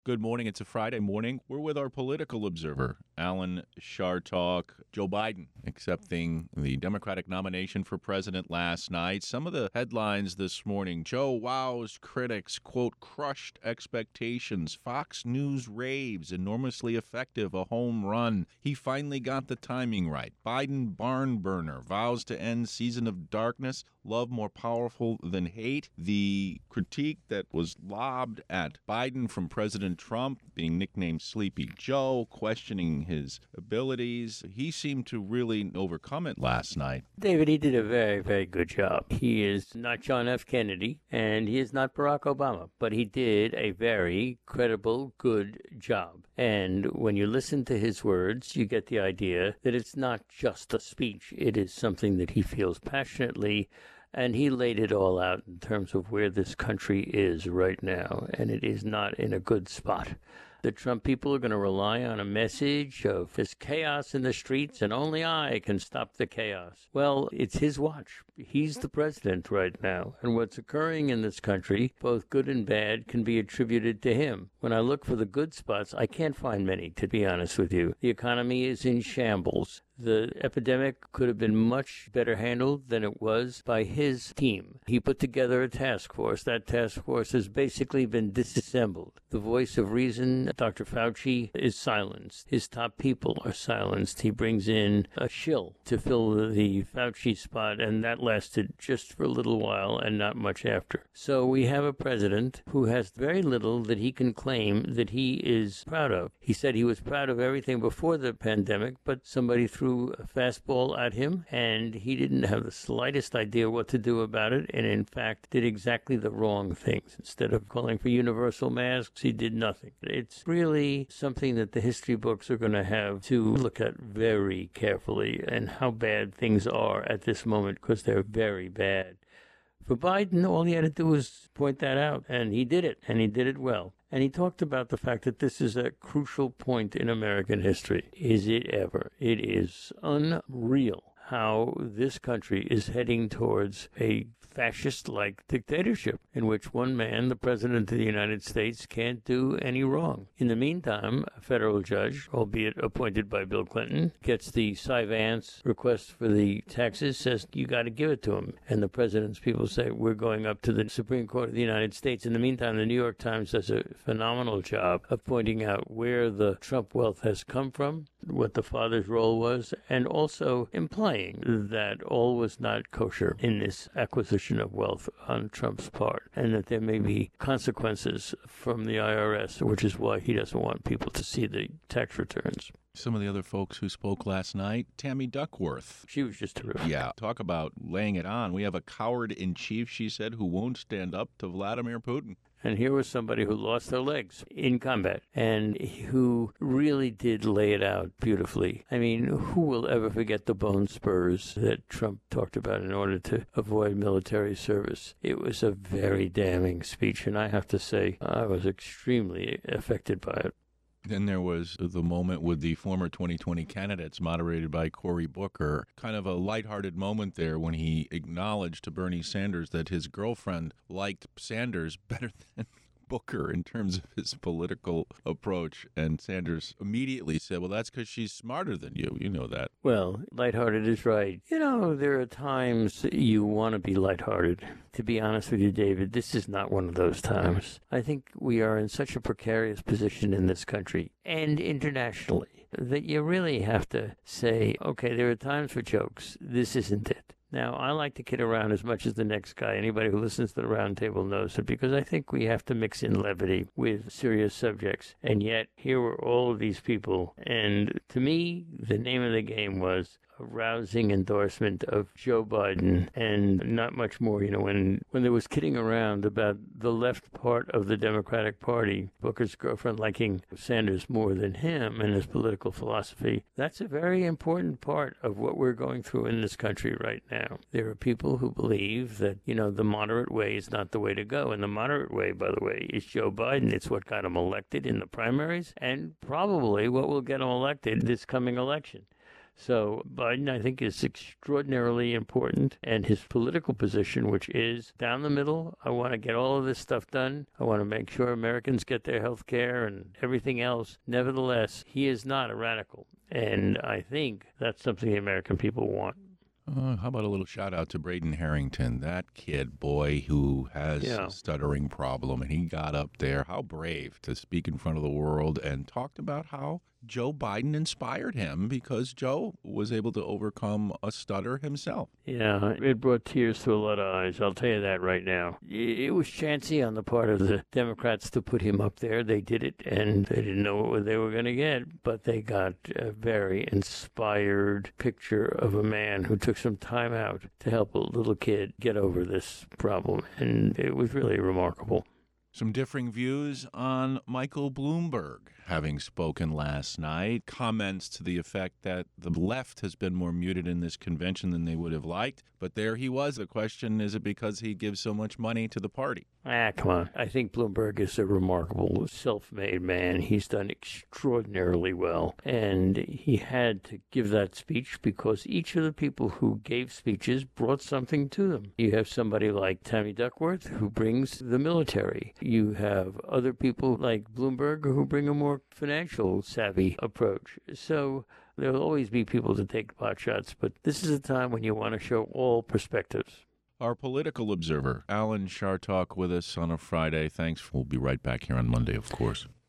Good morning. It's a Friday morning. We're with our political observer, Alan Chartock. Joe Biden accepting the Democratic nomination for president last night. Some of the headlines this morning: Joe wows critics, quote, crushed expectations. Fox News raves, enormously effective, a home run. He finally got the timing right. Biden barn burner, vows to end season of darkness. Love more powerful than hate. The critique that was lobbed at Biden from President Trump, being nicknamed Sleepy Joe, questioning his abilities. He seemed to really overcome it last night. David, he did a very, very good job. He is not John F. Kennedy, and he is not Barack Obama, but he did a very credible, good job. And when you listen to his words, you get the idea that it's not just a speech. It is something that he feels passionately, and he laid it all out in terms of where this country is right now, and it is not in a good spot. The Trump people are going to rely on a message of there's chaos in the streets and only I can stop the chaos. Well, it's his watch. He's the president right now. And what's occurring in this country, both good and bad, can be attributed to him. When I look for the good spots, I can't find many, to be honest with you. The economy is in shambles. The epidemic could have been much better handled than it was by his team. He put together a task force. That task force has basically been disassembled. The voice of reason, Dr. Fauci, is silenced. His top people are silenced. He brings in a shill to fill the Fauci spot, and that lasted just for a little while and not much after. So we have a president who has very little that he can claim that he is proud of. He said he was proud of everything before the pandemic, but somebody threw a fastball at him, and he didn't have the slightest idea what to do about it, and in fact did exactly the wrong things. Instead of calling for universal masks, he did nothing. It's really something that the history books are going to have to look at very carefully, and how bad things are at this moment, because they're very bad. For Biden, all he had to do was point that out, and he did it, and he did it well. And he talked about the fact that this is a crucial point in American history. Is it ever? It is unreal how this country is heading towards a fascist-like dictatorship in which one man, the President of the United States, can't do any wrong. In the meantime, a federal judge, albeit appointed by Bill Clinton, gets the Cy Vance request for the taxes, says you got to give it to him. And the President's people say, we're going up to the Supreme Court of the United States. In the meantime, the New York Times does a phenomenal job of pointing out where the Trump wealth has come from, what the father's role was, and also implying that all was not kosher in this acquisition of wealth on Trump's part, and that there may be consequences from the IRS, which is why he doesn't want people to see the tax returns. Some of the other folks who spoke last night, Tammy Duckworth. She was just terrific. Yeah, talk about laying it on. We have a coward in chief, she said, who won't stand up to Vladimir Putin. And here was somebody who lost their legs in combat and who really did lay it out beautifully. I mean, who will ever forget the bone spurs that Trump talked about in order to avoid military service? It was a very damning speech, and I have to say I was extremely affected by it. Then there was the moment with the former 2020 candidates, moderated by Cory Booker. Kind of a lighthearted moment there when he acknowledged to Bernie Sanders that his girlfriend liked Sanders better than Booker in terms of his political approach. And Sanders immediately said, well, that's because she's smarter than you. You know that. Well, lighthearted is right. You know, there are times you want to be lighthearted. To be honest with you, David, this is not one of those times. I think we are in such a precarious position in this country and internationally that you really have to say, okay, there are times for jokes. This isn't it. Now, I like to kid around as much as the next guy. Anybody who listens to the round table knows it, because I think we have to mix in levity with serious subjects. And yet, here were all of these people. And to me, the name of the game was a rousing endorsement of Joe Biden, and not much more. You know, when there was kidding around about the left part of the Democratic Party, Booker's girlfriend liking Sanders more than him and his political philosophy, that's a very important part of what we're going through in this country right now. There are people who believe that, you know, the moderate way is not the way to go. And the moderate way, by the way, is Joe Biden. It's what got him elected in the primaries, and probably what will get him elected this coming election. So Biden, I think, is extraordinarily important, and his political position, which is down the middle. I want to get all of this stuff done. I want to make sure Americans get their health care and everything else. Nevertheless, he is not a radical, and I think that's something the American people want. How about a little shout out to Braden Harrington, that kid, boy, who has a stuttering problem, and he got up there, how brave, to speak in front of the world and talked about how Joe Biden inspired him because Joe was able to overcome a stutter himself. Yeah, it brought tears to a lot of eyes, I'll tell you that right now. It was chancy on the part of the Democrats to put him up there. They did it, and they didn't know what they were going to get, but they got a very inspired picture of a man who took some time out to help a little kid get over this problem, and it was really remarkable. Some differing views on Michael Bloomberg having spoken last night. Comments to the effect that the left has been more muted in this convention than they would have liked. But there he was. The question, is it because he gives so much money to the party? Come on. I think Bloomberg is a remarkable self-made man. He's done extraordinarily well. And he had to give that speech because each of the people who gave speeches brought something to them. You have somebody like Tammy Duckworth who brings the military. You have other people like Bloomberg who bring a more financial savvy approach. So there will always be people to take pot shots, but this is a time when you want to show all perspectives. Our political observer, Alan Chartock, with us on a Friday. Thanks. We'll be right back here on Monday, of course.